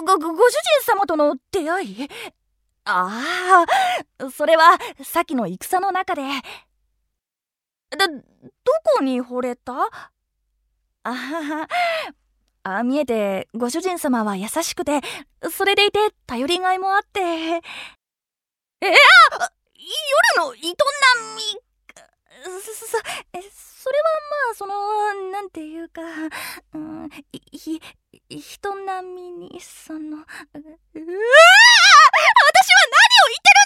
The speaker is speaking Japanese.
ご主人様との出会い？ああ、それはさっきの戦の中で。どこに惚れた？あ見えてご主人様は優しくて、それでいて頼りがいもあって。夜の営み。それはなんていうか、人並みに私は何を言ってる